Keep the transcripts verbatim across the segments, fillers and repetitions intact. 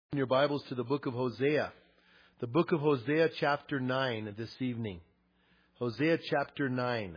In your Bibles to the book of Hosea. The book of Hosea chapter nine this evening. Hosea chapter nine.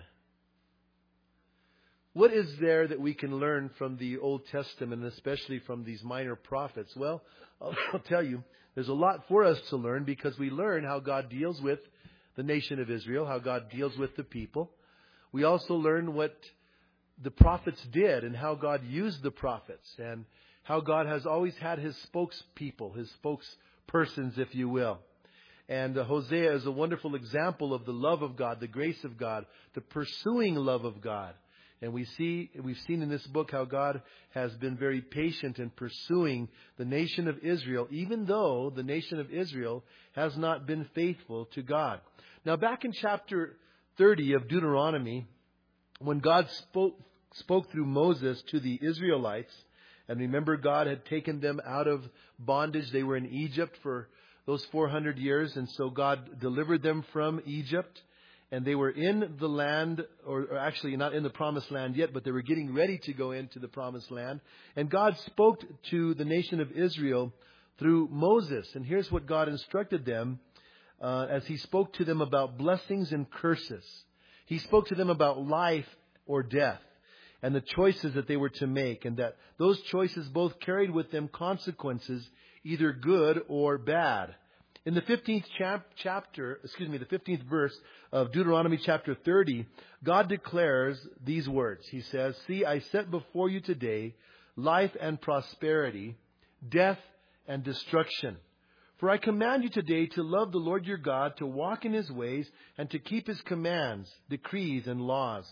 What is there that we can learn from the Old Testament, and especially from these minor prophets? Well, I'll, I'll tell you, there's a lot for us to learn because we learn how God deals with the nation of Israel, how God deals with the people. We also learn what the prophets did and how God used the prophets, and how God has always had His spokespeople, His spokespersons, if you will. And uh, Hosea is a wonderful example of the love of God, the grace of God, the pursuing love of God. And we see, we've seen in this book how God has been very patient in pursuing the nation of Israel, even though the nation of Israel has not been faithful to God. Now, back in chapter thirty of Deuteronomy, when God spoke, spoke through Moses to the Israelites, and remember, God had taken them out of bondage. They were in Egypt for those four hundred years. And so God delivered them from Egypt. And they were in the land, or, or actually not in the promised land yet, but they were getting ready to go into the promised land. And God spoke to the nation of Israel through Moses. And here's what God instructed them uh, as He spoke to them about blessings and curses. He spoke to them about life or death, and the choices that they were to make, and that those choices both carried with them consequences, either good or bad. In the fifteenth chap- chapter, excuse me, the fifteenth verse of Deuteronomy chapter thirty, God declares these words. He says, "See, I set before you today life and prosperity, death and destruction. For I command you today to love the Lord your God, to walk in His ways, and to keep His commands, decrees, and laws.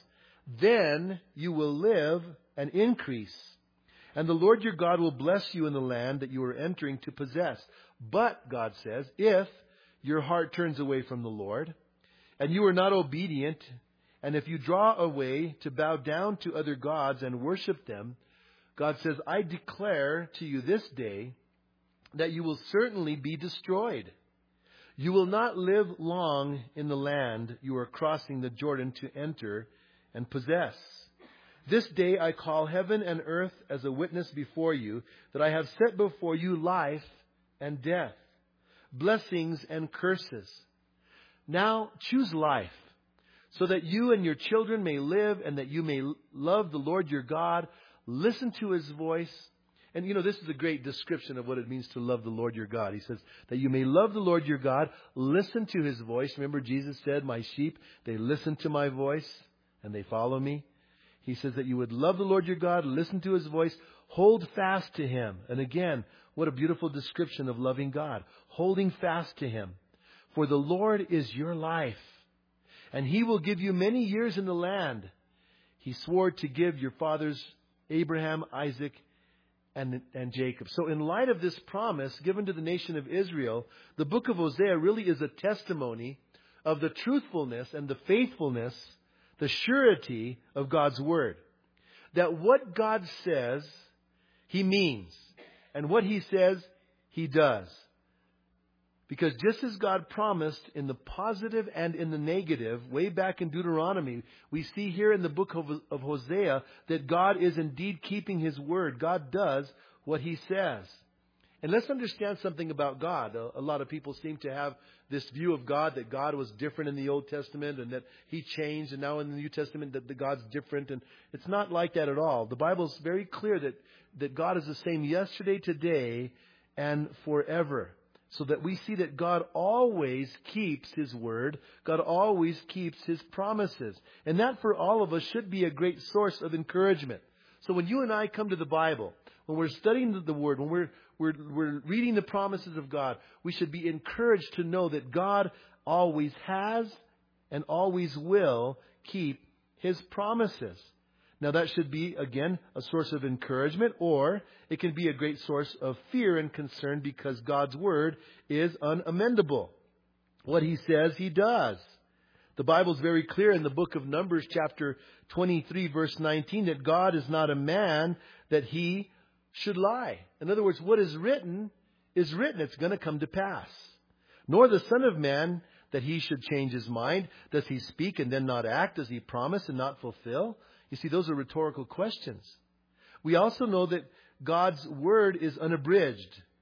Then you will live and increase. And the Lord your God will bless you in the land that you are entering to possess. But, God says, if your heart turns away from the Lord, and you are not obedient, and if you draw away to bow down to other gods and worship them, God says, I declare to you this day that you will certainly be destroyed. You will not live long in the land you are crossing the Jordan to enter and possess. This day I call heaven and earth as a witness before you, that I have set before you life and death, blessings and curses. Now choose life, so that you and your children may live, and that you may love the Lord your God, listen to His voice." And you know, this is a great description of what it means to love the Lord your God. He says that you may love the Lord your God, listen to His voice. Remember, Jesus said, "My sheep, they listen to my voice, and they follow me." He says that you would love the Lord your God, listen to His voice, hold fast to Him. And again, what a beautiful description of loving God. Holding fast to Him. For the Lord is your life, and He will give you many years in the land He swore to give your fathers Abraham, Isaac, and, and Jacob. So in light of this promise given to the nation of Israel, the book of Hosea really is a testimony of the truthfulness and the faithfulness, the surety of God's Word. That what God says, He means. And what He says, He does. Because just as God promised in the positive and in the negative, way back in Deuteronomy, we see here in the book of, of Hosea that God is indeed keeping His word. God does what He says. And let's understand something about God. A, a lot of people seem to have this view of God, that God was different in the Old Testament and that He changed, and now in the New Testament that the God's different. And it's not like that at all. The Bible is very clear that, that God is the same yesterday, today, and forever. So that we see that God always keeps His word. God always keeps His promises. And that for all of us should be a great source of encouragement. So when you and I come to the Bible, when we're studying the word, when we're, we're, we're reading the promises of God, we should be encouraged to know that God always has and always will keep His promises. Now that should be, again, a source of encouragement, or it can be a great source of fear and concern, because God's word is unamendable. What He says, He does. The Bible is very clear in the book of Numbers, chapter twenty-three, verse nineteen, that God is not a man that He should lie. In other words, what is written is written. It's going to come to pass. Nor the Son of Man that He should change His mind. Does He speak and then not act? Does He promise and not fulfill? You see, those are rhetorical questions. We also know that God's word is unabridged.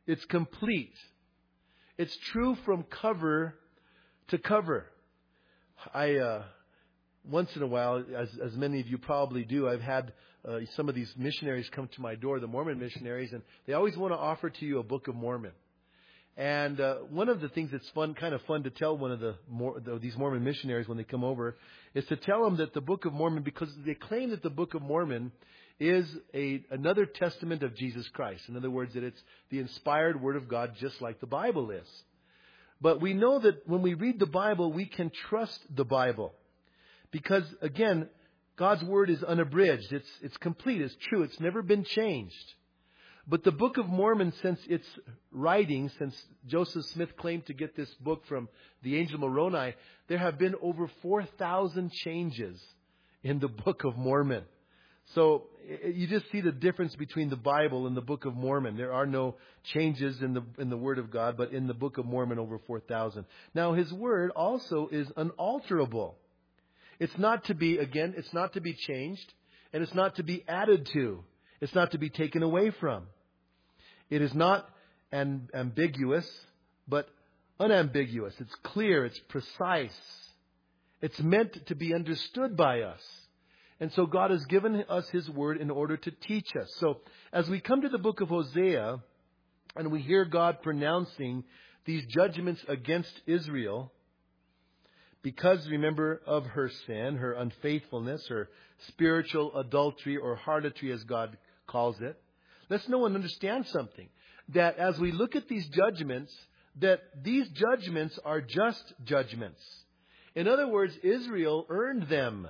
It's complete. It's true from cover to cover. I, uh, once in a while, as, as many of you probably do, I've had uh, some of these missionaries come to my door, the Mormon missionaries, and they always want to offer to you a Book of Mormon. And uh, one of the things that's fun, kind of fun to tell one of the, Mor- the these Mormon missionaries when they come over, is to tell them that the Book of Mormon, because they claim that the Book of Mormon is a another testament of Jesus Christ. In other words, that it's the inspired Word of God, just like the Bible is. But we know that when we read the Bible, we can trust the Bible, because again, God's Word is unabridged. It's it's complete. It's true. It's never been changed. But the Book of Mormon, since its writing, since Joseph Smith claimed to get this book from the angel Moroni, there have been over four thousand changes in the Book of Mormon. So you just see the difference between the Bible and the Book of Mormon. There are no changes in the in the Word of God, but in the Book of Mormon, over four thousand. Now, His Word also is unalterable. It's not to be, again, it's not to be changed, and it's not to be added to. It's not to be taken away from. It is not an ambiguous, but unambiguous. It's clear. It's precise. It's meant to be understood by us. And so God has given us His Word in order to teach us. So as we come to the book of Hosea and we hear God pronouncing these judgments against Israel, because, remember, of her sin, her unfaithfulness, her spiritual adultery or harlotry, as God calls it, let's know and understand something. That as we look at these judgments, that these judgments are just judgments. In other words, Israel earned them.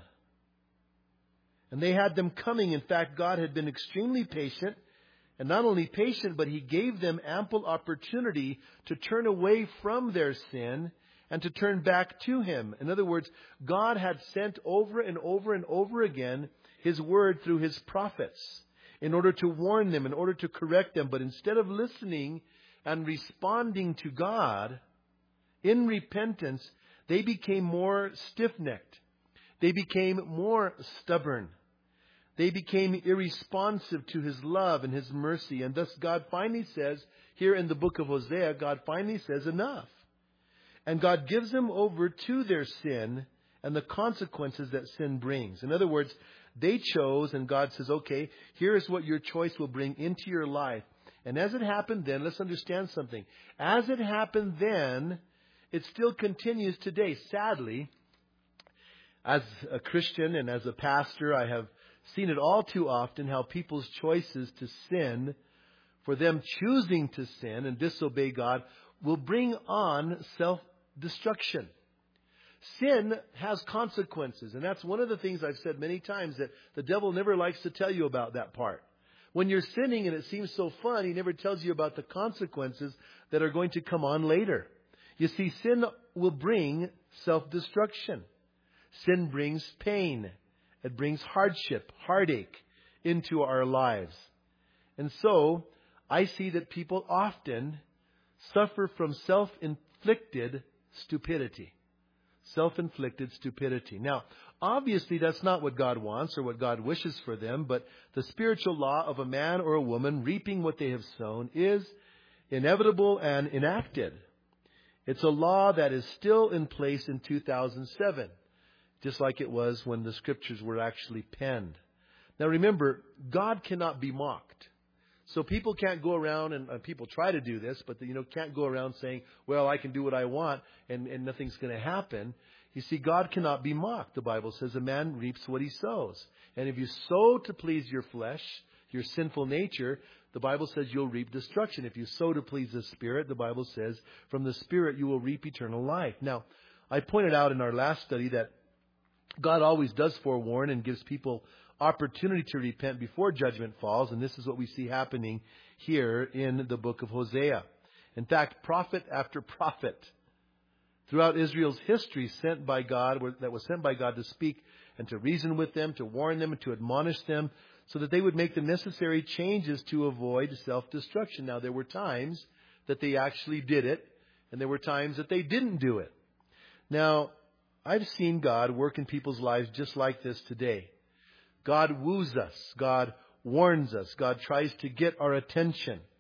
And they had them coming. In fact, God had been extremely patient. And not only patient, but He gave them ample opportunity to turn away from their sin and to turn back to Him. In other words, God had sent over and over and over again His Word through His prophets in order to warn them, in order to correct them. But instead of listening and responding to God in repentance, they became more stiff-necked. They became more stubborn. They became irresponsive to His love and His mercy. And thus God finally says, here in the book of Hosea, God finally says enough. And God gives them over to their sin and the consequences that sin brings. In other words, they chose, and God says, okay, here is what your choice will bring into your life. And as it happened then, let's understand something. As it happened then, it still continues today. Sadly, as a Christian and as a pastor, I have seen it all too often how people's choices to sin, for them choosing to sin and disobey God, will bring on self-destruction. Sin has consequences, and that's one of the things I've said many times, that the devil never likes to tell you about that part. When you're sinning and it seems so fun, he never tells you about the consequences that are going to come on later. You see, sin will bring self-destruction. Sin brings pain. It brings hardship, heartache into our lives. And so, I see that people often suffer from self-inflicted stupidity. Self-inflicted stupidity. Now, obviously that's not what God wants or what God wishes for them, but the spiritual law of a man or a woman reaping what they have sown is inevitable and enacted. It's a law that is still in place in two thousand seven, just like it was when the Scriptures were actually penned. Now remember, God cannot be mocked. So people can't go around, and uh, people try to do this, but, you know, can't go around saying, well, I can do what I want and, and nothing's going to happen. You see, God cannot be mocked. The Bible says a man reaps what he sows. And if you sow to please your flesh, your sinful nature, the Bible says you'll reap destruction. If you sow to please the Spirit, the Bible says from the Spirit you will reap eternal life. Now, I pointed out in our last study that God always does forewarn and gives people opportunity to repent before judgment falls, and this is what we see happening here in the book of Hosea. In fact, prophet after prophet throughout Israel's history sent by God, that was sent by God to speak and to reason with them, to warn them, and to admonish them, so that they would make the necessary changes to avoid self-destruction. Now, there were times that they actually did it, and there were times that they didn't do it. Now, I've seen God work in people's lives just like this today. God woos us. God warns us. God tries to get our attention.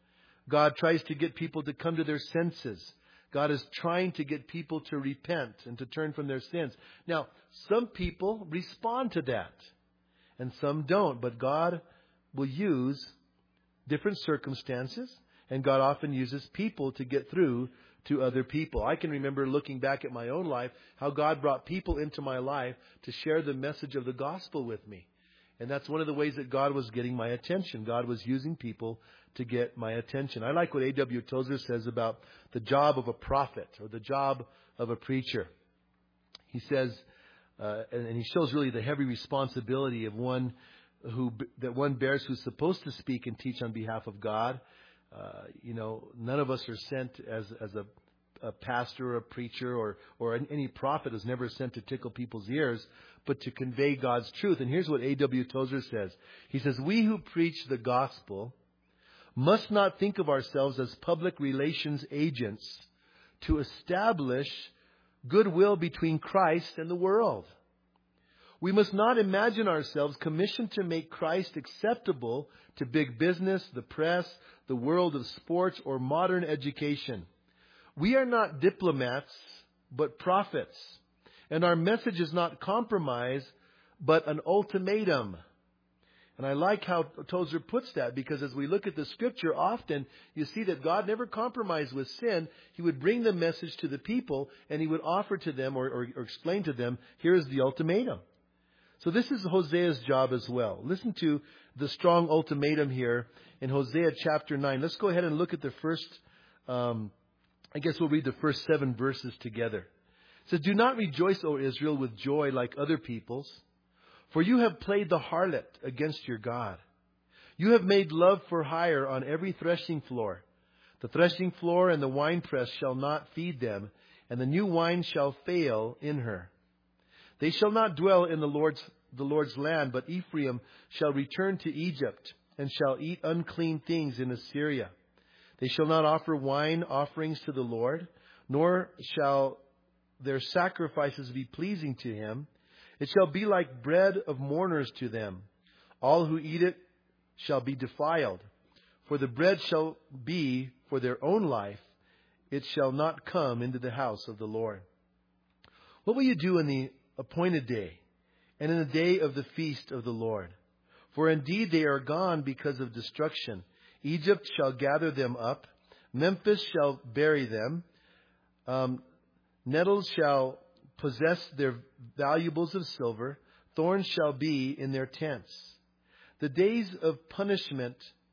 God tries to get people to come to their senses. God is trying to get people to repent and to turn from their sins. Now, some people respond to that and some don't. But God will use different circumstances, and God often uses people to get through to other people. I can remember looking back at my own life, how God brought people into my life to share the message of the gospel with me. And that's one of the ways that God was getting my attention. God was using people to get my attention. I like what A W Tozer says about the job of a prophet or the job of a preacher. He says, uh, and, and he shows really the heavy responsibility of one who that one bears who's supposed to speak and teach on behalf of God. Uh, you know, none of us are sent as as a, a pastor or a preacher or or any prophet is never sent to tickle people's ears, but to convey God's truth. And here's what A W Tozer says. He says, "We who preach the gospel must not think of ourselves as public relations agents to establish goodwill between Christ and the world. We must not imagine ourselves commissioned to make Christ acceptable to big business, the press, the world of sports, or modern education. We are not diplomats, but prophets. And our message is not compromise, but an ultimatum." And I like how Tozer puts that, because as we look at the Scripture, often you see that God never compromised with sin. He would bring the message to the people, and He would offer to them or, or, or explain to them, here's the ultimatum. So this is Hosea's job as well. Listen to the strong ultimatum here in Hosea chapter nine. Let's go ahead and look at the first, um, I guess we'll read the first seven verses together. It says, "Do not rejoice, O Israel, with joy like other peoples, for you have played the harlot against your God. You have made love for hire on every threshing floor. The threshing floor and the winepress shall not feed them, and the new wine shall fail in her. They shall not dwell in the Lord's the Lord's land, but Ephraim shall return to Egypt, and shall eat unclean things in Assyria. They shall not offer wine offerings to the Lord, nor shall their sacrifices be pleasing to Him. It shall be like bread of mourners to them. All who eat it shall be defiled. For the bread shall be for their own life. It shall not come into the house of the Lord. What will you do in the appointed day, and in the day of the feast of the Lord? For indeed they are gone because of destruction. Egypt shall gather them up. Memphis shall bury them. Um, nettles shall possess their valuables of silver. Thorns shall be in their tents. The days of punishment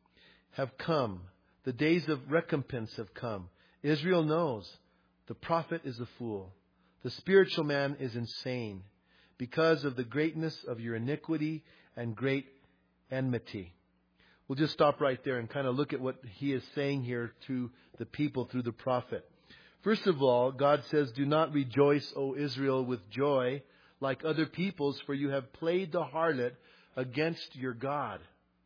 have come. The days of recompense have come. Israel knows the prophet is a fool. The spiritual man is insane because of the greatness of your iniquity and great enmity." We'll just stop right there and kind of look at what he is saying here to the people through the prophet. First of all, God says, "Do not rejoice, O Israel, with joy like other peoples, for you have played the harlot against your God."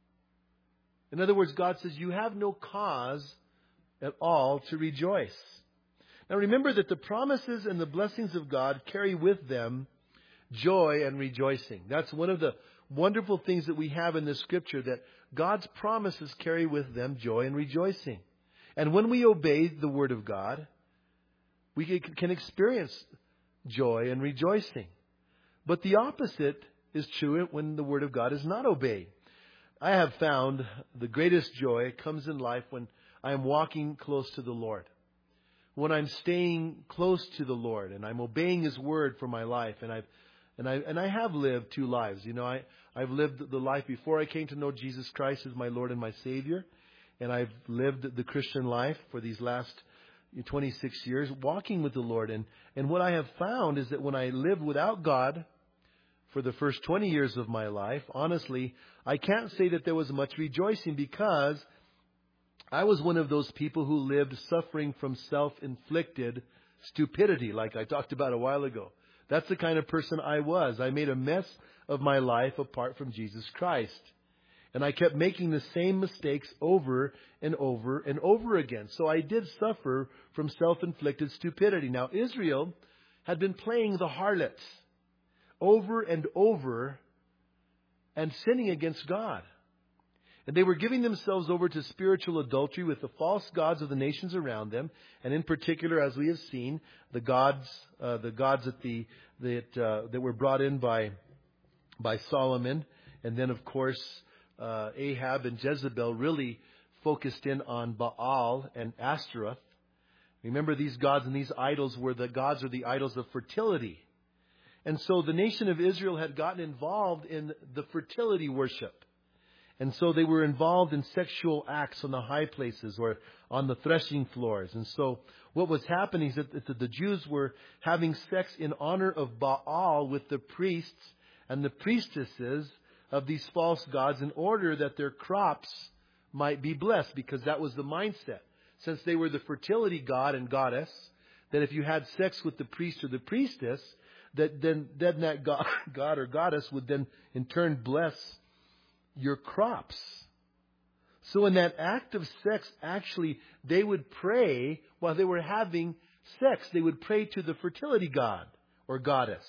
In other words, God says you have no cause at all to rejoice. Now remember that the promises and the blessings of God carry with them joy and rejoicing. That's one of the wonderful things that we have in this Scripture, that God's promises carry with them joy and rejoicing. And when we obey the Word of God, we can experience joy and rejoicing. But the opposite is true when the Word of God is not obeyed. I have found the greatest joy comes in life when I am walking close to the Lord. When I'm staying close to the Lord and I'm obeying His Word for my life. And I've and I and I have lived two lives. You know, I, I've lived the life before I came to know Jesus Christ as my Lord and my Savior. And I've lived the Christian life for these last twenty-six years, walking with the Lord. And, and what I have found is that when I lived without God for the first twenty years of my life, honestly, I can't say that there was much rejoicing, because I was one of those people who lived suffering from self-inflicted stupidity, like I talked about a while ago. That's the kind of person I was. I made a mess of my life apart from Jesus Christ. And I kept making the same mistakes over and over and over again. So I did suffer from self-inflicted stupidity. Now, Israel had been playing the harlot over and over and sinning against God. And they were giving themselves over to spiritual adultery with the false gods of the nations around them, and in particular, as we have seen, the gods, uh, the gods that the that uh, that were brought in by by Solomon, and then of course uh, Ahab and Jezebel really focused in on Baal and Ashtaroth. Remember, these gods and these idols were the gods or the idols of fertility, and so the nation of Israel had gotten involved in the fertility worship. And so they were involved in sexual acts on the high places or on the threshing floors. And so what was happening is that the Jews were having sex in honor of Baal with the priests and the priestesses of these false gods in order that their crops might be blessed, because that was the mindset. Since they were the fertility god and goddess, that if you had sex with the priest or the priestess, that then, then that god, god or goddess would then in turn bless your crops. So in that act of sex, actually, they would pray while they were having sex. They would pray to the fertility god or goddess.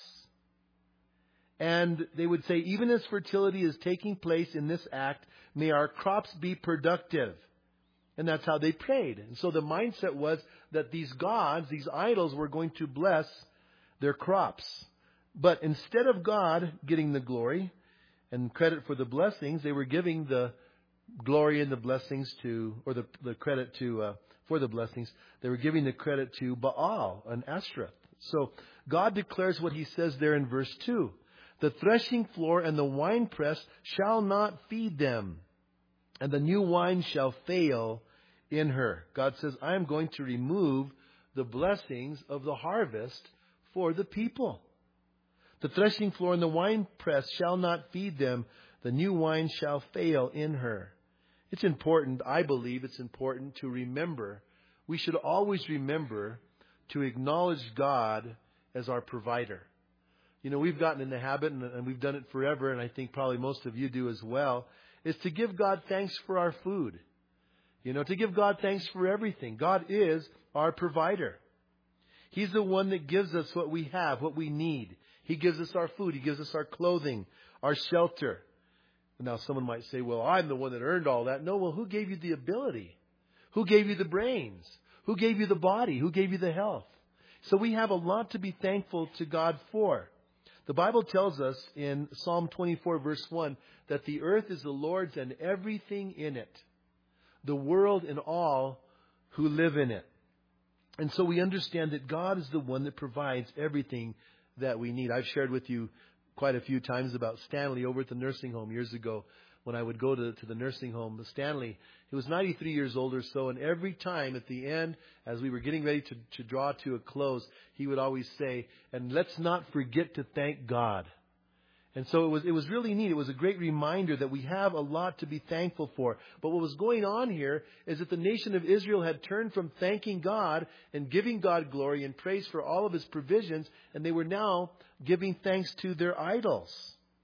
And they would say, even as fertility is taking place in this act, may our crops be productive. And that's how they prayed. And so the mindset was that these gods, these idols, were going to bless their crops. But instead of God getting the glory and credit for the blessings, they were giving the glory and the blessings to, or the, the credit to, uh, for the blessings, they were giving the credit to Baal and Ashtaroth. So God declares what He says there in verse two. The threshing floor and the winepress shall not feed them, and the new wine shall fail in her. God says, I am going to remove the blessings of the harvest for the people. The threshing floor and the winepress shall not feed them. The new wine shall fail in her. It's important, I believe it's important to remember. We should always remember to acknowledge God as our provider. You know, we've gotten in the habit, and we've done it forever, and I think probably most of you do as well, is to give God thanks for our food. You know, to give God thanks for everything. God is our provider. He's the one that gives us what we have, what we need. He gives us our food. He gives us our clothing, our shelter. Now, someone might say, well, I'm the one that earned all that. No, well, who gave you the ability? Who gave you the brains? Who gave you the body? Who gave you the health? So we have a lot to be thankful to God for. The Bible tells us in Psalm twenty-four, verse one, that the earth is the Lord's and everything in it, the world and all who live in it. And so we understand that God is the one that provides everything that we need. I've shared with you quite a few times about Stanley over at the nursing home years ago. When I would go to, to the nursing home, the Stanley, he was ninety-three years old or so, and every time at the end, as we were getting ready to, to draw to a close, he would always say, and let's not forget to thank God. And so it was, it was really neat. It was a great reminder that we have a lot to be thankful for. But what was going on here is that the nation of Israel had turned from thanking God and giving God glory and praise for all of His provisions, and they were now giving thanks to their idols.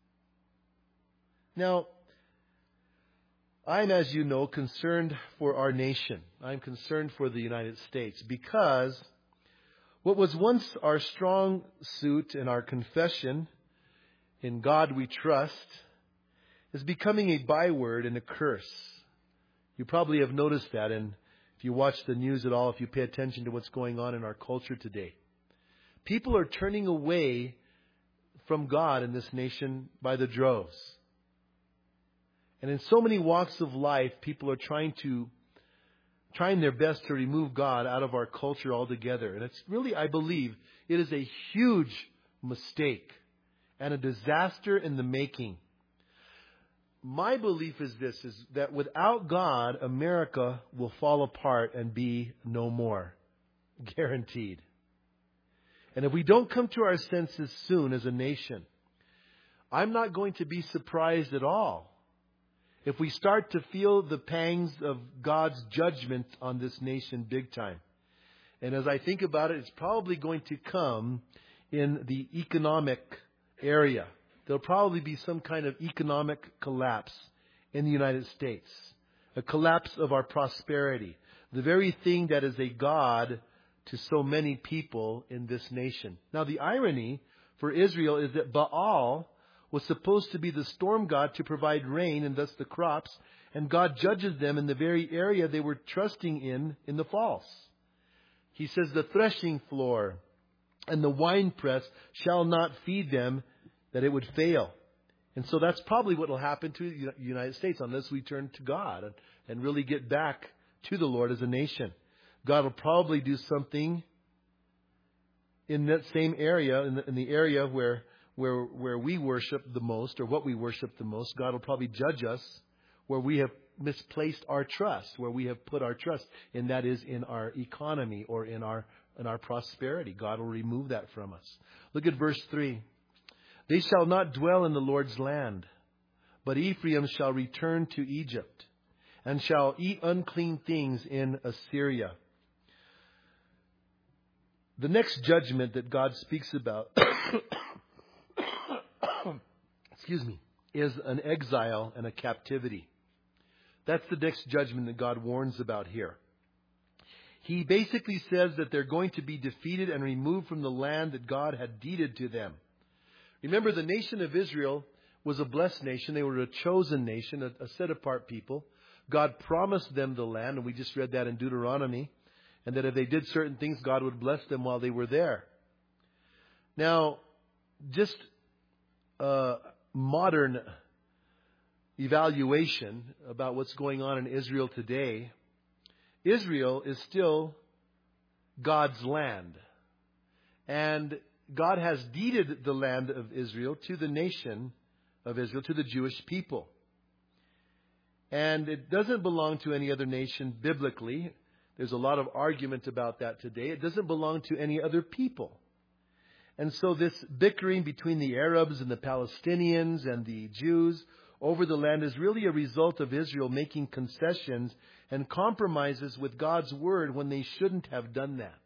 Now, I'm, as you know, concerned for our nation. I'm concerned for the United States because what was once our strong suit and our confession, in God we trust, is becoming a byword and a curse. You probably have noticed that, and if you watch the news at all, if you pay attention to what's going on in our culture today. People are turning away from God in this nation by the droves. And in so many walks of life, people are trying to, trying their best to remove God out of our culture altogether. And it's really, I believe, it is a huge mistake and a disaster in the making. My belief is this, is that without God, America will fall apart and be no more. Guaranteed. And if we don't come to our senses soon as a nation, I'm not going to be surprised at all if we start to feel the pangs of God's judgment on this nation big time. And as I think about it, it's probably going to come in the economic area. There'll probably be some kind of economic collapse in the United States. A collapse of our prosperity. The very thing that is a God to so many people in this nation. Now, the irony for Israel is that Baal was supposed to be the storm god to provide rain and thus the crops. And God judges them in the very area they were trusting in, in the false. He says, the threshing floor and the winepress shall not feed them, that it would fail. And so that's probably what will happen to the United States unless we turn to God and, and really get back to the Lord as a nation. God will probably do something in that same area, in the, in the area where, where, where we worship the most, or what we worship the most. God will probably judge us where we have misplaced our trust, where we have put our trust, and that is in our economy or in our in our prosperity. God will remove that from us. Look at verse three. They shall not dwell in the Lord's land, but Ephraim shall return to Egypt, and shall eat unclean things in Assyria. The next judgment that God speaks about, excuse me, is an exile and a captivity. That's the next judgment that God warns about here. He basically says that they're going to be defeated and removed from the land that God had deeded to them. Remember, the nation of Israel was a blessed nation. They were a chosen nation, a, a set-apart people. God promised them the land, and we just read that in Deuteronomy, and that if they did certain things, God would bless them while they were there. Now, just uh, modern evaluation about what's going on in Israel today, Israel is still God's land. And God has deeded the land of Israel to the nation of Israel, to the Jewish people. And it doesn't belong to any other nation biblically. There's a lot of argument about that today. It doesn't belong to any other people. And so this bickering between the Arabs and the Palestinians and the Jews over the land is really a result of Israel making concessions and compromises with God's word when they shouldn't have done that.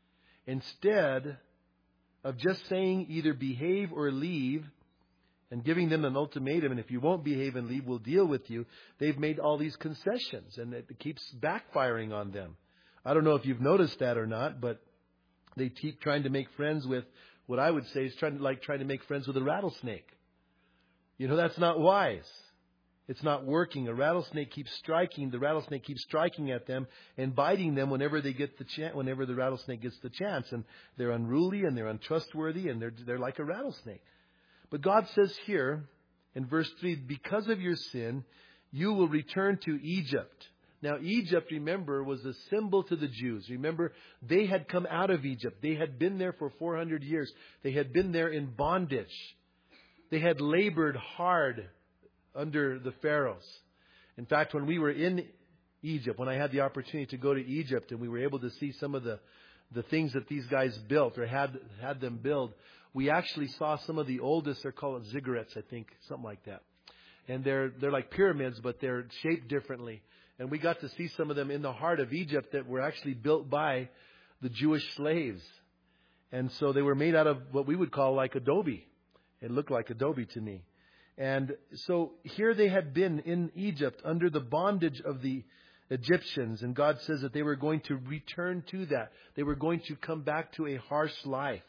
Instead of just saying either behave or leave and giving them an ultimatum, and if you won't behave and leave, we'll deal with you, they've made all these concessions, and it keeps backfiring on them. I don't know if you've noticed that or not, but they keep trying to make friends with what I would say is trying to, like trying to make friends with a rattlesnake. You know, that's not wise. It's not working. A rattlesnake keeps striking. The rattlesnake keeps striking at them and biting them whenever they get the chance. Whenever the rattlesnake gets the chance, and they're unruly and they're untrustworthy and they're they're like a rattlesnake. But God says here in verse three, because of your sin, you will return to Egypt. Now, Egypt, remember, was a symbol to the Jews. Remember, they had come out of Egypt. They had been there for four hundred years. They had been there in bondage. They had labored hard under the pharaohs. In fact, when we were in Egypt, when I had the opportunity to go to Egypt and we were able to see some of the, the things that these guys built or had had them build, we actually saw some of the oldest, they're called ziggurats, I think, something like that. And they're they're like pyramids, but they're shaped differently. And we got to see some of them in the heart of Egypt that were actually built by the Jewish slaves. And so they were made out of what we would call like adobe. It looked like adobe to me. And so here they had been in Egypt under the bondage of the Egyptians. And God says that they were going to return to that. They were going to come back to a harsh life.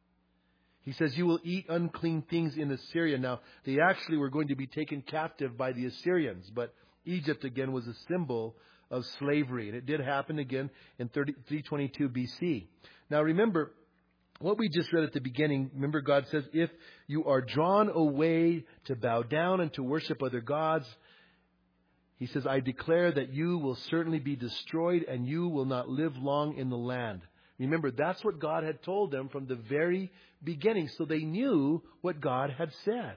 He says, you will eat unclean things in Assyria. Now, they actually were going to be taken captive by the Assyrians. But Egypt, again, was a symbol of slavery. And it did happen again in three twenty-two B C. Now, remember, what we just read at the beginning, remember God says, if you are drawn away to bow down and to worship other gods, He says, I declare that you will certainly be destroyed and you will not live long in the land. Remember, that's what God had told them from the very beginning. So they knew what God had said.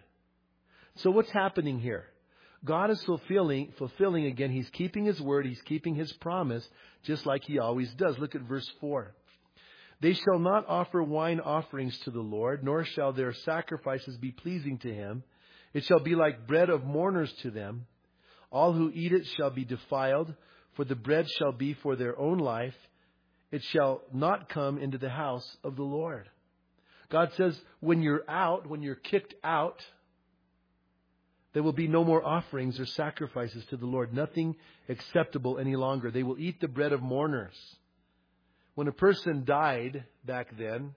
So what's happening here? God is fulfilling, fulfilling again. He's keeping His word. He's keeping His promise, just like He always does. Look at verse four. They shall not offer wine offerings to the Lord, nor shall their sacrifices be pleasing to Him. It shall be like bread of mourners to them. All who eat it shall be defiled, for the bread shall be for their own life. It shall not come into the house of the Lord. God says, when you're out, when you're kicked out, there will be no more offerings or sacrifices to the Lord. Nothing acceptable any longer. They will eat the bread of mourners. When a person died back then,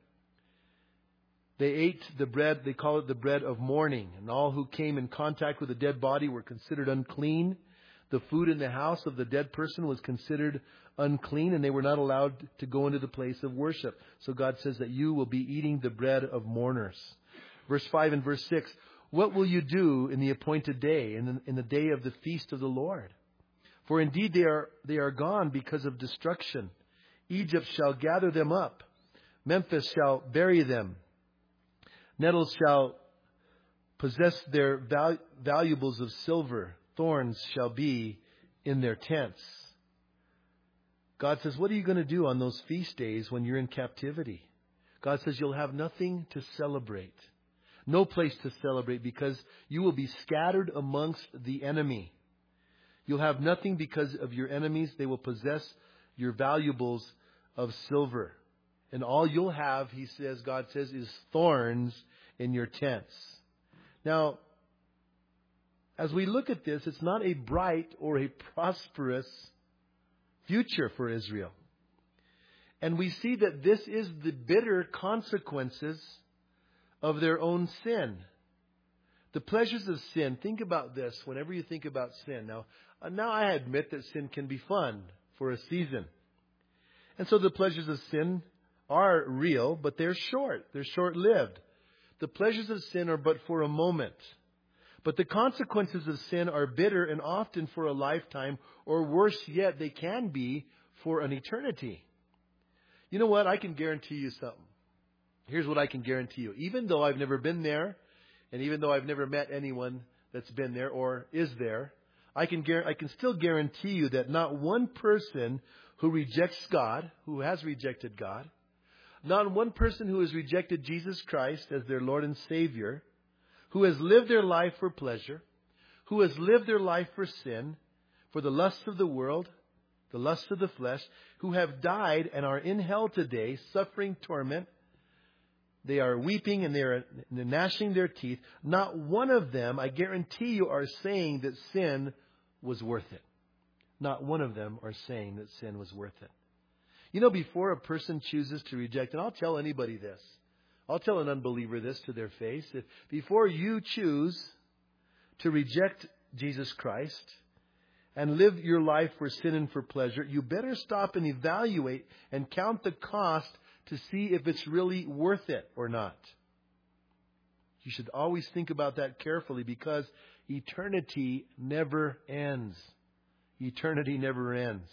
they ate the bread, they call it the bread of mourning. And all who came in contact with a dead body were considered unclean. The food in the house of the dead person was considered unclean, and they were not allowed to go into the place of worship. So God says that you will be eating the bread of mourners. Verse five and verse six, what will you do in the appointed day, in the, in the day of the feast of the Lord? For indeed they are, they are gone because of destruction. Egypt shall gather them up. Memphis shall bury them. Nettles shall possess their val- valuables of silver. Thorns shall be in their tents. God says, what are you going to do on those feast days when you're in captivity? God says you'll have nothing to celebrate. No place to celebrate because you will be scattered amongst the enemy. You'll have nothing because of your enemies. They will possess your valuables of silver. And all you'll have, he says, God says, is thorns in your tents. Now, as we look at this, it's not a bright or a prosperous future for Israel. And we see that this is the bitter consequences of their own sin. The pleasures of sin. Think about this whenever you think about sin. Now, now I admit that sin can be fun for a season. And so the pleasures of sin are real, but they're short. They're short-lived. The pleasures of sin are but for a moment. But the consequences of sin are bitter and often for a lifetime, or worse yet, they can be for an eternity. You know what? I can guarantee you something. Here's what I can guarantee you. Even though I've never been there, and even though I've never met anyone that's been there or is there, I can gar- I can still guarantee you that not one person who rejects God, who has rejected God, not one person who has rejected Jesus Christ as their Lord and Savior, who has lived their life for pleasure, who has lived their life for sin, for the lust of the world, the lust of the flesh, who have died and are in hell today, suffering torment. They are weeping and they are gnashing their teeth. Not one of them, I guarantee you, are saying that sin was worth it. Not one of them are saying that sin was worth it. You know, before a person chooses to reject, and I'll tell anybody this, I'll tell an unbeliever this to their face, if before you choose to reject Jesus Christ and live your life for sin and for pleasure, you better stop and evaluate and count the cost to see if it's really worth it or not. You should always think about that carefully because eternity never ends. Eternity never ends.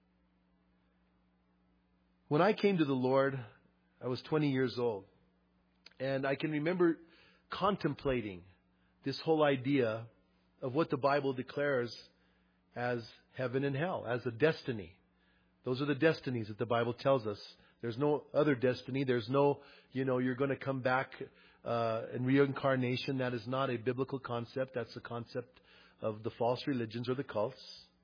When I came to the Lord, I was twenty years old. And I can remember contemplating this whole idea of what the Bible declares as heaven and hell, as a destiny. Those are the destinies that the Bible tells us. There's no other destiny. There's no, you know, you're going to come back uh, in reincarnation. That is not a biblical concept. That's the concept of the false religions or the cults.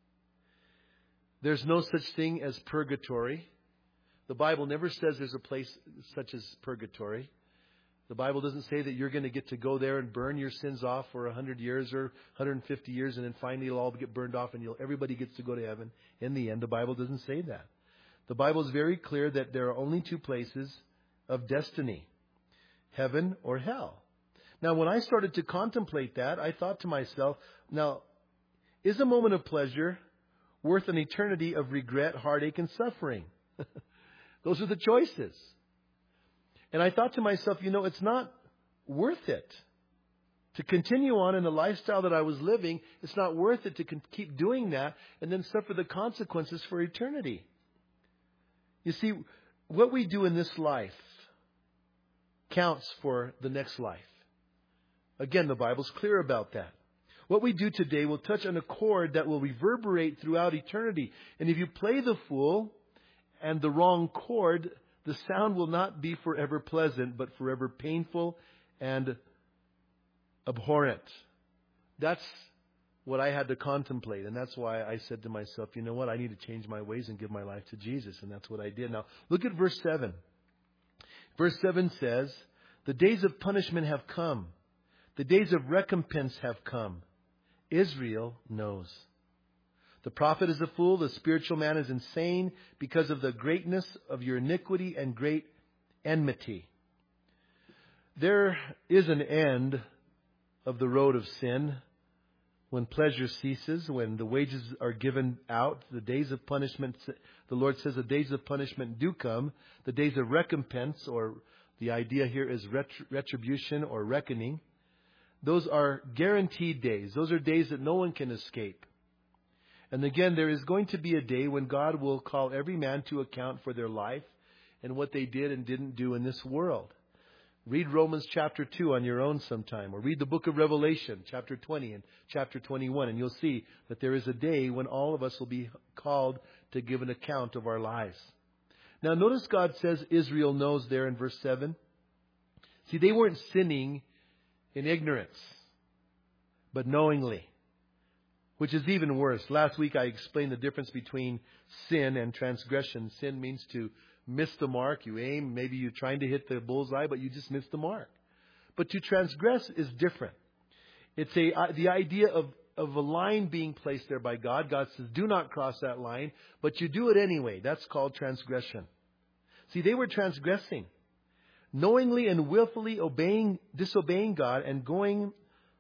There's no such thing as purgatory. The Bible never says there's a place such as purgatory. The Bible doesn't say that you're going to get to go there and burn your sins off for one hundred years or one hundred fifty years and then finally it'll all get burned off and you'll, everybody gets to go to heaven in the end. The Bible doesn't say that. The Bible is very clear that there are only two places of destiny, heaven or hell. Now, when I started to contemplate that, I thought to myself, now, is a moment of pleasure worth an eternity of regret, heartache, and suffering? Those are the choices. And I thought to myself, you know, it's not worth it to continue on in the lifestyle that I was living. It's not worth it to con- keep doing that and then suffer the consequences for eternity. You see, what we do in this life counts for the next life. Again, the Bible's clear about that. What we do today will touch on a chord that will reverberate throughout eternity. And if you play the fool and the wrong chord, the sound will not be forever pleasant, but forever painful and abhorrent. That's what I had to contemplate. And that's why I said to myself, you know what? I need to change my ways and give my life to Jesus. And that's what I did. Now, look at verse seven. Verse seven says, the days of punishment have come. The days of recompense have come. Israel knows. The prophet is a fool. The spiritual man is insane because of the greatness of your iniquity and great enmity. There is an end of the road of sin. when pleasure ceases, when the wages are given out, the days of punishment, the Lord says the days of punishment do come, the days of recompense, or the idea here is retribution or reckoning. Those are guaranteed days. Those are days that no one can escape. And again, there is going to be a day when God will call every man to account for their life and what they did and didn't do in this world. Read Romans chapter two on your own sometime, or read the book of Revelation, chapter twenty and chapter twenty-one, and you'll see that there is a day when all of us will be called to give an account of our lives. Now, notice God says Israel knows there in verse seven. See, they weren't sinning in ignorance, but knowingly, which is even worse. Last week I explained the difference between sin and transgression. Sin means to miss the mark. You aim, maybe you're trying to hit the bullseye, but you just miss the mark. But to transgress is different. It's a the idea of, of a line being placed there by God. God says, do not cross that line, but you do it anyway. That's called transgression. See, they were transgressing, knowingly and willfully obeying, disobeying God and going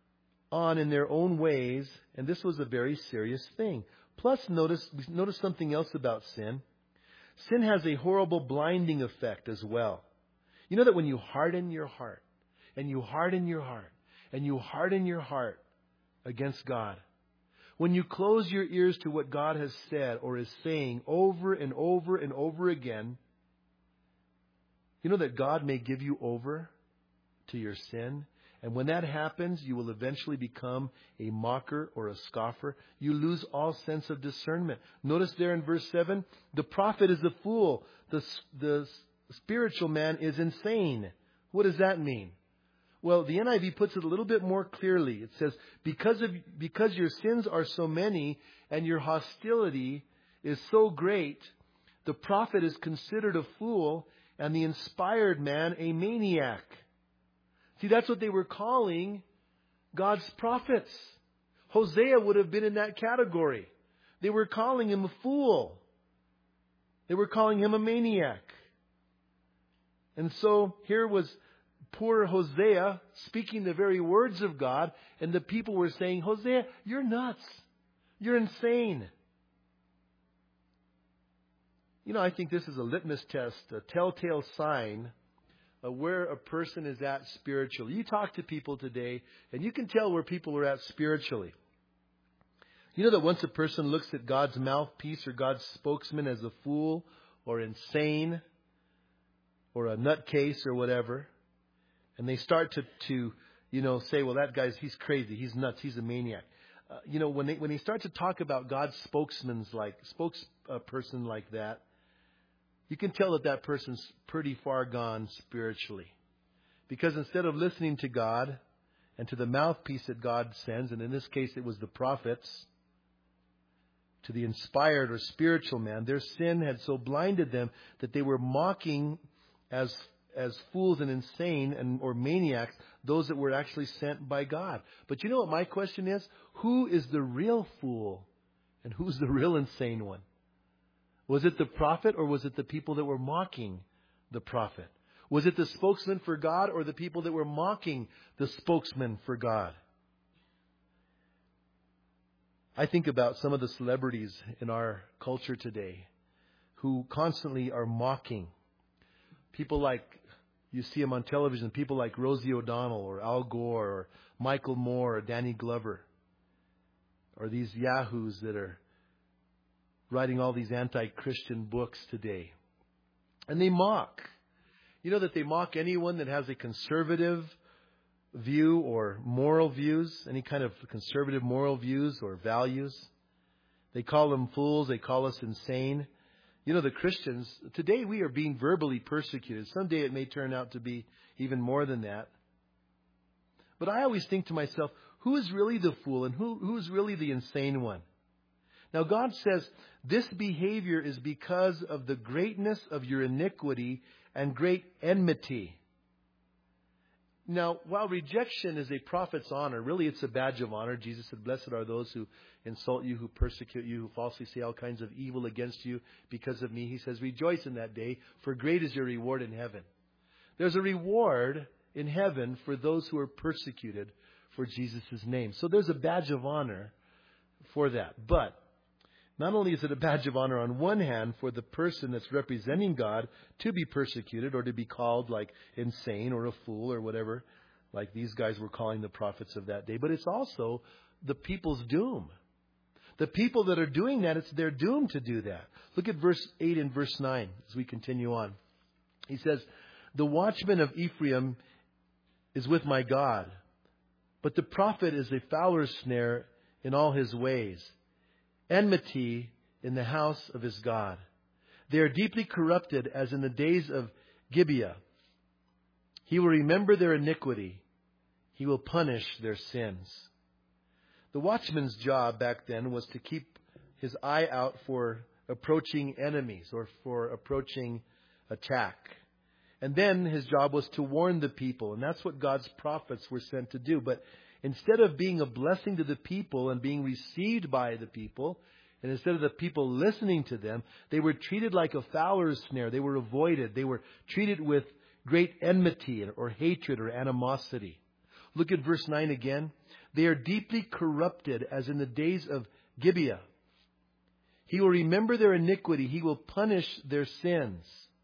on in their own ways. And this was a very serious thing. Plus, notice, notice something else about sin. Sin has a horrible blinding effect as well. You know that when you harden your heart, and you harden your heart, and you harden your heart against God, when you close your ears to what God has said or is saying over and over and over again, you know that God may give you over to your sin. And when that happens, you will eventually become a mocker or a scoffer. You lose all sense of discernment. Notice there in verse seven, the prophet is a fool. The, the spiritual man is insane. What does that mean? Well, the N I V puts it a little bit more clearly. It says, because of because your sins are so many and your hostility is so great, the prophet is considered a fool and the inspired man a maniac. See, that's what they were calling God's prophets. Hosea would have been in that category. They were calling him a fool. They were calling him a maniac. And so here was poor Hosea speaking the very words of God, and the people were saying, Hosea, you're nuts. You're insane. You know, I think this is a litmus test, a telltale sign of where a person is at spiritually. You talk to people today, and you can tell where people are at spiritually. You know that once a person looks at God's mouthpiece or God's spokesman as a fool or insane or a nutcase or whatever, and they start to, to you know, say, well, that guy's, he's crazy, he's nuts, he's a maniac. Uh, you know, when they, when they start to talk about God's spokesman's like, spokesperson like that, you can tell that that person's pretty far gone spiritually. Because instead of listening to God and to the mouthpiece that God sends, and in this case it was the prophets, to the inspired or spiritual man, their sin had so blinded them that they were mocking as as fools and insane and or maniacs those that were actually sent by God. But you know what my question is? Who is the real fool and who's the real insane one? Was it the prophet or was it the people that were mocking the prophet? Was it the spokesman for God or the people that were mocking the spokesman for God? I think about some of the celebrities in our culture today who constantly are mocking. People like, you see them on television, people like Rosie O'Donnell or Al Gore or Michael Moore or Danny Glover, or these yahoos that are writing all these anti-Christian books today. And they mock. You know that they mock anyone that has a conservative view or moral views, any kind of conservative moral views or values. They call them fools. They call us insane. You know, the Christians, today we are being verbally persecuted. Someday it may turn out to be even more than that. But I always think to myself, who is really the fool and who, who is really the insane one? Now God says, this behavior is because of the greatness of your iniquity and great enmity. Now, while rejection is a prophet's honor, really it's a badge of honor. Jesus said, blessed are those who insult you, who persecute you, who falsely say all kinds of evil against you because of me. He says, rejoice in that day, for great is your reward in heaven. There's a reward in heaven for those who are persecuted for Jesus' name. So there's a badge of honor for that. But not only is it a badge of honor on one hand for the person that's representing God to be persecuted or to be called like insane or a fool or whatever, like these guys were calling the prophets of that day, but it's also the people's doom. The people that are doing that, it's their doom to do that. Look at verse eight and verse nine as we continue on. He says, the watchman of Ephraim is with my God, but the prophet is a fowler's snare in all his ways, enmity in the house of his God. They are deeply corrupted as in the days of Gibeah. He will remember their iniquity. He will punish their sins. The watchman's job back then was to keep his eye out for approaching enemies or for approaching attack. And then his job was to warn the people. And that's what God's prophets were sent to do. But instead of being a blessing to the people and being received by the people, and instead of the people listening to them, they were treated like a fowler's snare. They were avoided. They were treated with great enmity or hatred or animosity. Look at verse nine again. They are deeply corrupted as in the days of Gibeah. He will remember their iniquity. He will punish their sins.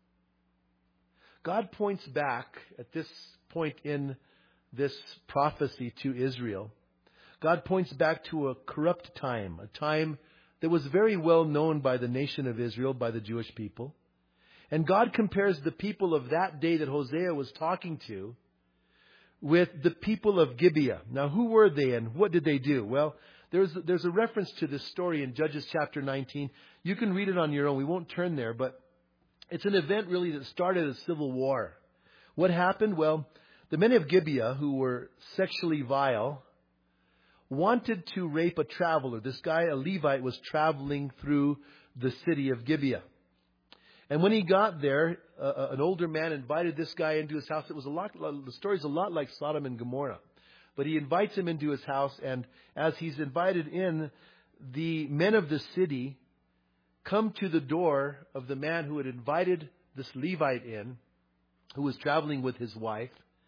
God points back at this point in this prophecy to Israel. God points back to a corrupt time, a time that was very well known by the nation of Israel, by the Jewish people. And God compares the people of that day that Hosea was talking to with the people of Gibeah. Now, who were they and what did they do? Well, there's, there's a reference to this story in Judges chapter nineteen. You can read it on your own. We won't turn there, but it's an event really that started a civil war. What happened? Well, the men of Gibeah, who were sexually vile, wanted to rape a traveler. This guy, a Levite, was traveling through the city of Gibeah. And when he got there, uh, an older man invited this guy into his house. It was a lot, the story's a lot like Sodom and Gomorrah. But he invites him into his house, and as he's invited in, the men of the city come to the door of the man who had invited this Levite in, who was traveling with his wife,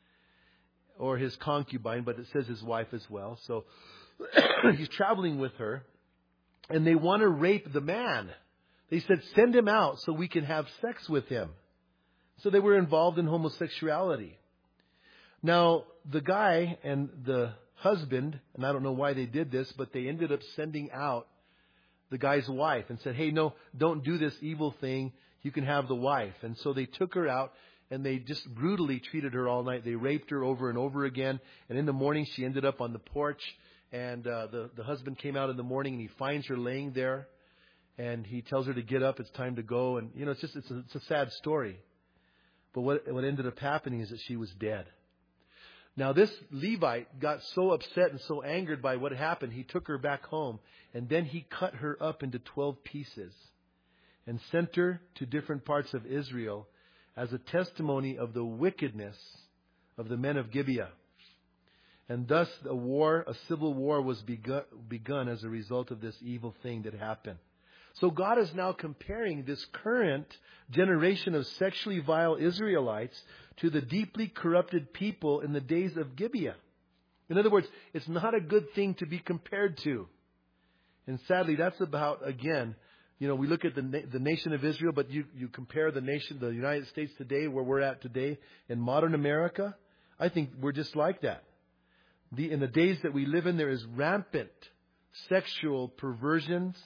or his concubine, but it says his wife as well. So he's traveling with her, and they want to rape the man. They said, send him out so we can have sex with him. So they were involved in homosexuality. Now, the guy and the husband, and I don't know why they did this, but they ended up sending out the guy's wife and said, hey, no, don't do this evil thing. You can have the wife. And so they took her out and they just brutally treated her all night. They raped her over and over again. And in the morning, she ended up on the porch. And uh, the, the husband came out in the morning and he finds her laying there. And he tells her to get up. It's time to go. And, you know, it's just it's a, it's a sad story. But what, what ended up happening is that she was dead. Now, this Levite got so upset and so angered by what happened, he took her back home. And then he cut her up into twelve pieces and sent her to different parts of Israel as a testimony of the wickedness of the men of Gibeah. And thus a war, a civil war was begun, begun as a result of this evil thing that happened. So God is now comparing this current generation of sexually vile Israelites to the deeply corrupted people in the days of Gibeah. In other words, it's not a good thing to be compared to. And sadly, that's about, again, you know, we look at the na- the nation of Israel, but you, you compare the nation, the United States today, where we're at today, in modern America, I think we're just like that. The, in the days that we live in, there is rampant sexual perversions.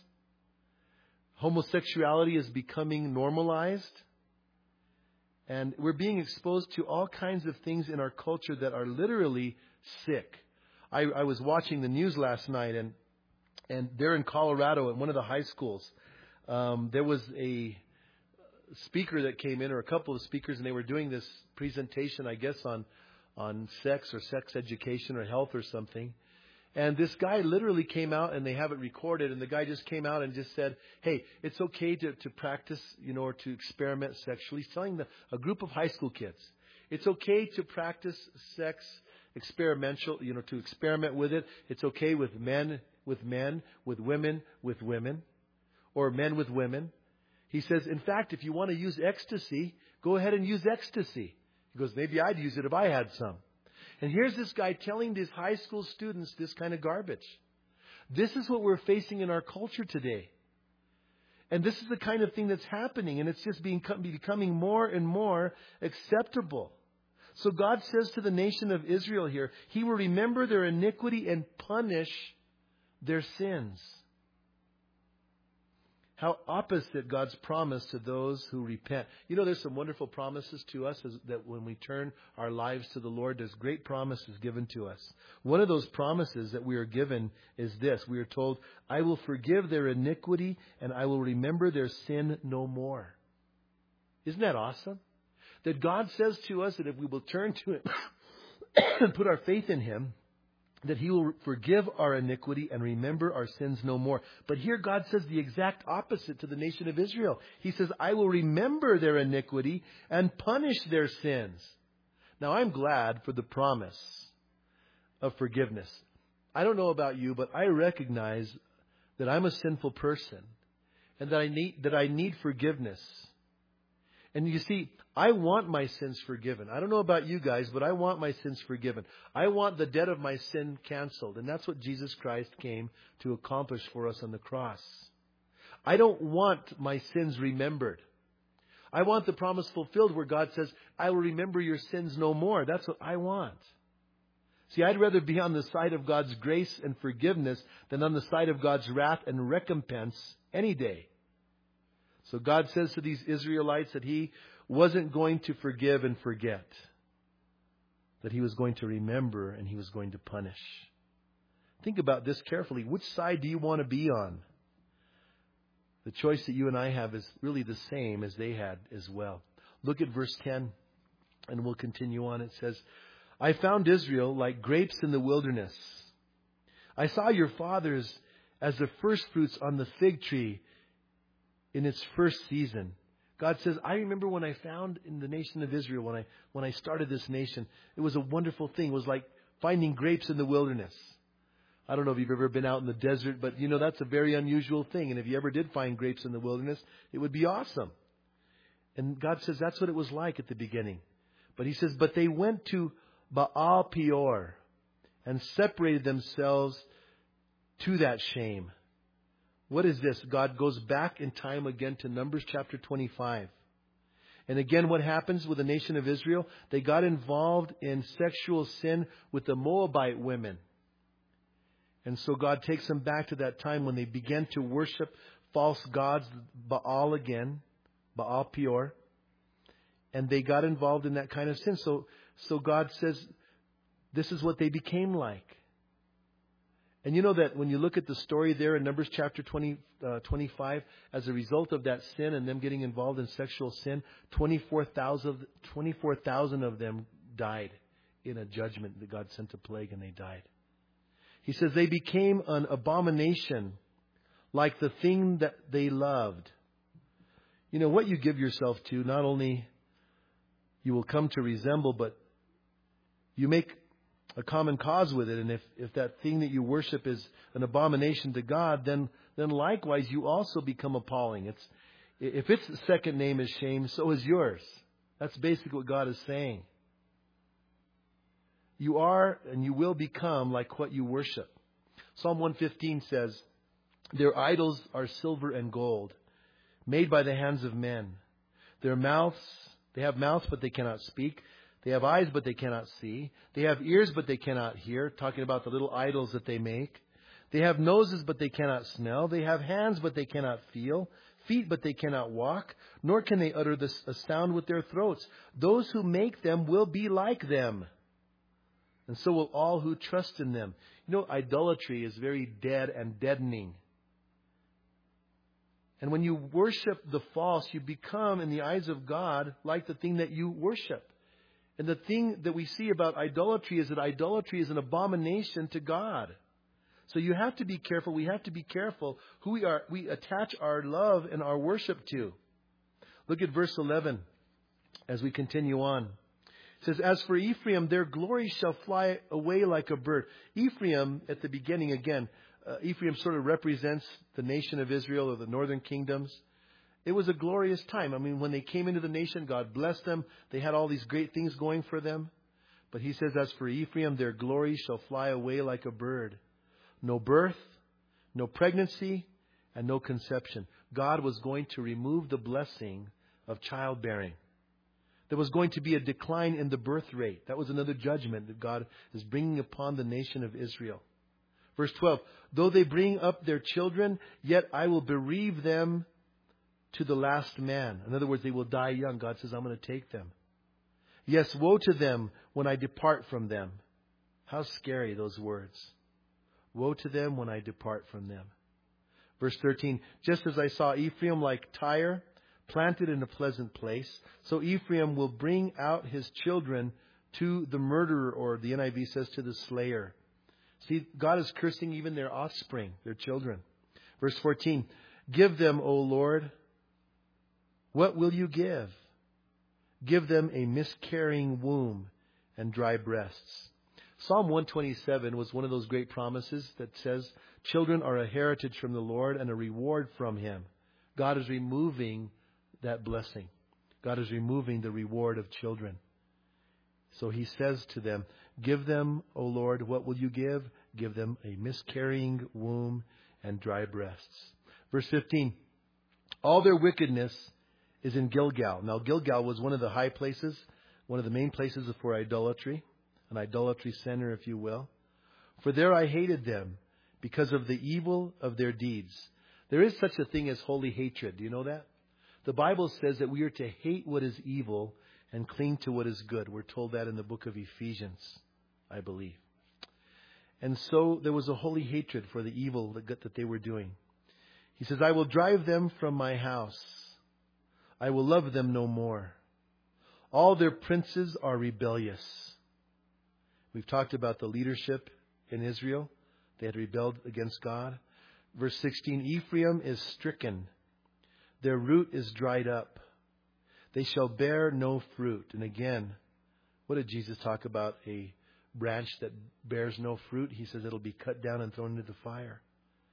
Homosexuality is becoming normalized. And we're being exposed to all kinds of things in our culture that are literally sick. I, I was watching the news last night, and and there in Colorado at one of the high schools, um, there was a speaker that came in, or a couple of speakers, and they were doing this presentation, I guess, on on sex or sex education or health or something. And this guy literally came out, and they have it recorded, and the guy just came out and just said, hey, it's okay to, to practice, you know, or to experiment sexually. He's telling the, a group of high school kids, it's okay to practice sex experimental, you know, to experiment with it. It's okay with men, with men, with women, with women, or men with women. He says, in fact, if you want to use ecstasy, go ahead and use ecstasy. He goes, maybe I'd use it if I had some. And here's this guy telling these high school students this kind of garbage. This is what we're facing in our culture today. And this is the kind of thing that's happening. And it's just being, becoming more and more acceptable. So God says to the nation of Israel here, He will remember their iniquity and punish their sins. How opposite God's promise to those who repent. You know, there's some wonderful promises to us as, that when we turn our lives to the Lord, there's great promises given to us. One of those promises that we are given is this. We are told, I will forgive their iniquity and I will remember their sin no more. Isn't that awesome? That God says to us that if we will turn to Him and put our faith in Him, that He will forgive our iniquity and remember our sins no more. But here God says the exact opposite to the nation of Israel. He says, I will remember their iniquity and punish their sins. Now, I'm glad for the promise of forgiveness. I don't know about you, but I recognize that I'm a sinful person and that I need, that I need forgiveness. And you see, I want my sins forgiven. I don't know about you guys, but I want my sins forgiven. I want the debt of my sin canceled. And that's what Jesus Christ came to accomplish for us on the cross. I don't want my sins remembered. I want the promise fulfilled where God says, I will remember your sins no more. That's what I want. See, I'd rather be on the side of God's grace and forgiveness than on the side of God's wrath and recompense any day. So God says to these Israelites that He wasn't going to forgive and forget. That He was going to remember and He was going to punish. Think about this carefully. Which side do you want to be on? The choice that you and I have is really the same as they had as well. Look at verse ten and we'll continue on. It says, I found Israel like grapes in the wilderness. I saw your fathers as the first fruits on the fig tree in its first season. God says, I remember when I found in the nation of Israel, when I when I started this nation, it was a wonderful thing. It was like finding grapes in the wilderness. I don't know if you've ever been out in the desert, but you know, that's a very unusual thing. And if you ever did find grapes in the wilderness, it would be awesome. And God says that's what it was like at the beginning. But He says, but they went to Baal Peor and separated themselves to that shame. What is this? God goes back in time again to Numbers chapter twenty-five. And again, what happens with the nation of Israel? They got involved in sexual sin with the Moabite women. And so God takes them back to that time when they began to worship false gods, Baal again, Baal Peor. And they got involved in that kind of sin. So, so God says, this is what they became like. And you know that when you look at the story there in Numbers chapter twenty, uh, twenty-five, as a result of that sin and them getting involved in sexual sin, twenty-four thousand, twenty-four thousand of them died in a judgment that God sent a plague, and they died. He says they became an abomination like the thing that they loved. You know, what you give yourself to, not only you will come to resemble, but you make a common cause with it. And if, if that thing that you worship is an abomination to God, then then likewise you also become appalling. It's if its second name is shame, so is yours. That's basically what God is saying. You are and you will become like what you worship. Psalm one fifteen says, their idols are silver and gold, made by the hands of men. Their mouths, they have mouths, but they cannot speak. They have eyes, but they cannot see. They have ears, but they cannot hear. Talking about the little idols that they make. They have noses, but they cannot smell. They have hands, but they cannot feel. Feet, but they cannot walk. Nor can they utter this, a sound with their throats. Those who make them will be like them. And so will all who trust in them. You know, idolatry is very dead and deadening. And when you worship the false, you become, in the eyes of God, like the thing that you worship. And the thing that we see about idolatry is that idolatry is an abomination to God. So you have to be careful. We have to be careful who we are. We attach our love and our worship to. Look at verse eleven as we continue on. It says, as for Ephraim, their glory shall fly away like a bird. Ephraim, at the beginning again, uh, Ephraim sort of represents the nation of Israel or the northern kingdoms. It was a glorious time. I mean, when they came into the nation, God blessed them. They had all these great things going for them. But he says, as for Ephraim, their glory shall fly away like a bird. No birth, no pregnancy, and no conception. God was going to remove the blessing of childbearing. There was going to be a decline in the birth rate. That was another judgment that God is bringing upon the nation of Israel. Verse twelve, though they bring up their children, yet I will bereave them to the last man. In other words, they will die young. God says, I'm going to take them. Yes, woe to them when I depart from them. How scary those words. Woe to them when I depart from them. Verse thirteen, just as I saw Ephraim like Tyre, planted in a pleasant place, so Ephraim will bring out his children to the murderer, or the N I V says to the slayer. See, God is cursing even their offspring, their children. Verse fourteen, give them, O Lord, what will you give? Give them a miscarrying womb and dry breasts. Psalm one twenty-seven was one of those great promises that says children are a heritage from the Lord and a reward from Him. God is removing that blessing. God is removing the reward of children. So He says to them, give them, O Lord, what will you give? Give them a miscarrying womb and dry breasts. Verse fifteen, all their wickedness is in Gilgal. Now, Gilgal was one of the high places, one of the main places for idolatry, an idolatry center, if you will. For there I hated them because of the evil of their deeds. There is such a thing as holy hatred. Do you know that? The Bible says that we are to hate what is evil and cling to what is good. We're told that in the book of Ephesians, I believe. And so there was a holy hatred for the evil that they were doing. He says, I will drive them from my house. I will love them no more. All their princes are rebellious. We've talked about the leadership in Israel. They had rebelled against God. Verse sixteen, Ephraim is stricken. Their root is dried up. They shall bear no fruit. And again, what did Jesus talk about? A branch that bears no fruit. He says it'll be cut down and thrown into the fire.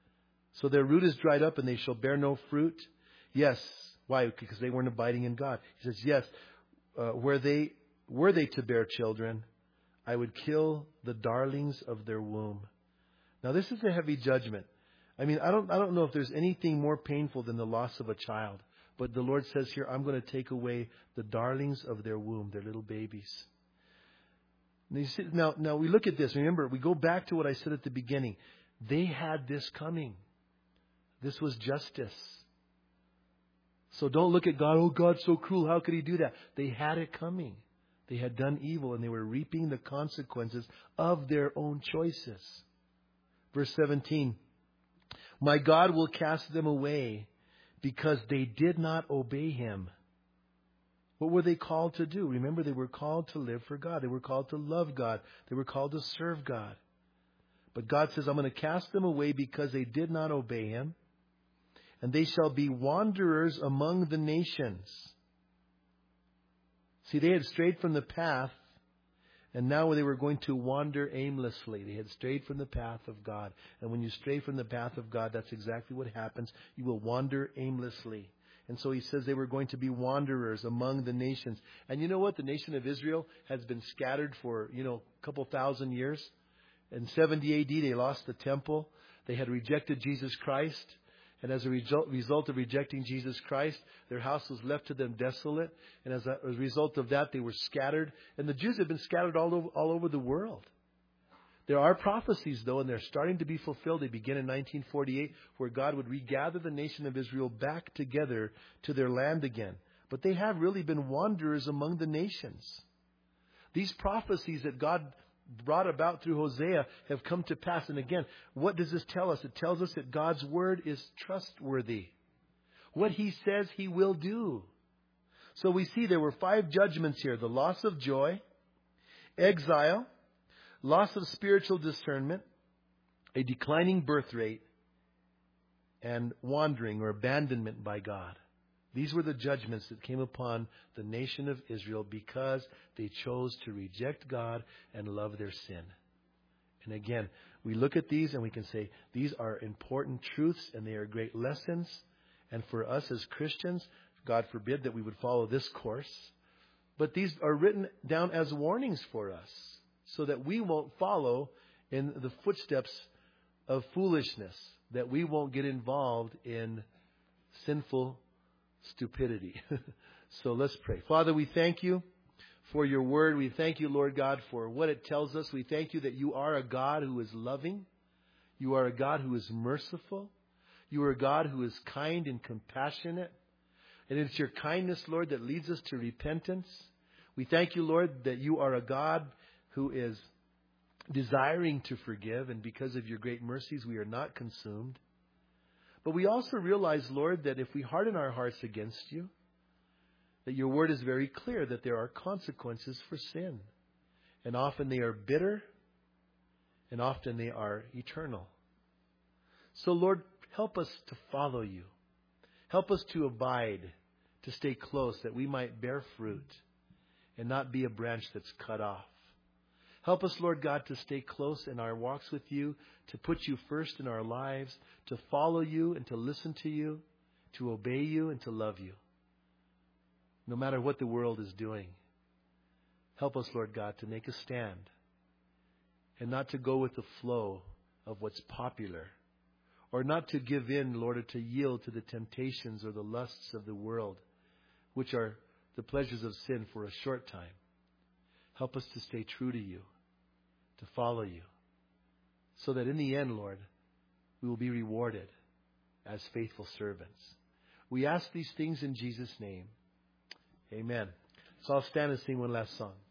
So their root is dried up and they shall bear no fruit. Yes. Why? Because they weren't abiding in God. He says, yes, uh, where they were they to bear children, I would kill the darlings of their womb. Now, this is a heavy judgment. I mean, I don't I don't know if there's anything more painful than the loss of a child. But the Lord says here, I'm going to take away the darlings of their womb, their little babies. Now, you see, now, now we look at this. Remember, we go back to what I said at the beginning. They had this coming. This was justice. So don't look at God, oh, God's so cruel. How could He do that? They had it coming. They had done evil and they were reaping the consequences of their own choices. Verse seventeen, my God will cast them away because they did not obey Him. What were they called to do? Remember, they were called to live for God. They were called to love God. They were called to serve God. But God says, I'm going to cast them away because they did not obey Him. And they shall be wanderers among the nations. See, they had strayed from the path, and now they were going to wander aimlessly. They had strayed from the path of God. And when you stray from the path of God, that's exactly what happens. You will wander aimlessly. And so He says they were going to be wanderers among the nations. And you know what? The nation of Israel has been scattered for, you know, a couple thousand years. In seventy A D, they lost the temple. They had rejected Jesus Christ. And as a result, result of rejecting Jesus Christ, their house was left to them desolate. And as a, as a result of that, they were scattered. And the Jews have been scattered all over, all over the world. There are prophecies, though, and they're starting to be fulfilled. They begin in nineteen forty-eight, where God would regather the nation of Israel back together to their land again. But they have really been wanderers among the nations. These prophecies that God brought about through Hosea have come to pass. And again, what does this tell us? It tells us that God's word is trustworthy. What He says He will do. So we see there were five judgments here. The loss of joy, exile, loss of spiritual discernment, a declining birth rate, and wandering or abandonment by God. These were the judgments that came upon the nation of Israel because they chose to reject God and love their sin. And again, we look at these and we can say these are important truths and they are great lessons. And for us as Christians, God forbid that we would follow this course. But these are written down as warnings for us so that we won't follow in the footsteps of foolishness, that we won't get involved in sinful stupidity. So let's pray. Father, we thank you for your word. We thank you, Lord God, for what it tells us. We thank you that you are a God who is loving. You are a God who is merciful. You are a God who is kind and compassionate. And it's your kindness, Lord, that leads us to repentance. We thank you, Lord, that you are a God who is desiring to forgive. And because of your great mercies, we are not consumed. But we also realize, Lord, that if we harden our hearts against you, that your word is very clear that there are consequences for sin. And often they are bitter, and often they are eternal. So, Lord, help us to follow you. Help us to abide, to stay close, that we might bear fruit and not be a branch that's cut off. Help us, Lord God, to stay close in our walks with you, to put you first in our lives, to follow you and to listen to you, to obey you and to love you, no matter what the world is doing. Help us, Lord God, to make a stand and not to go with the flow of what's popular, or not to give in, Lord, or to yield to the temptations or the lusts of the world, which are the pleasures of sin for a short time. Help us to stay true to you, to follow you, so that in the end, Lord, we will be rewarded as faithful servants. We ask these things in Jesus' name. Amen. So I'll stand and sing one last song.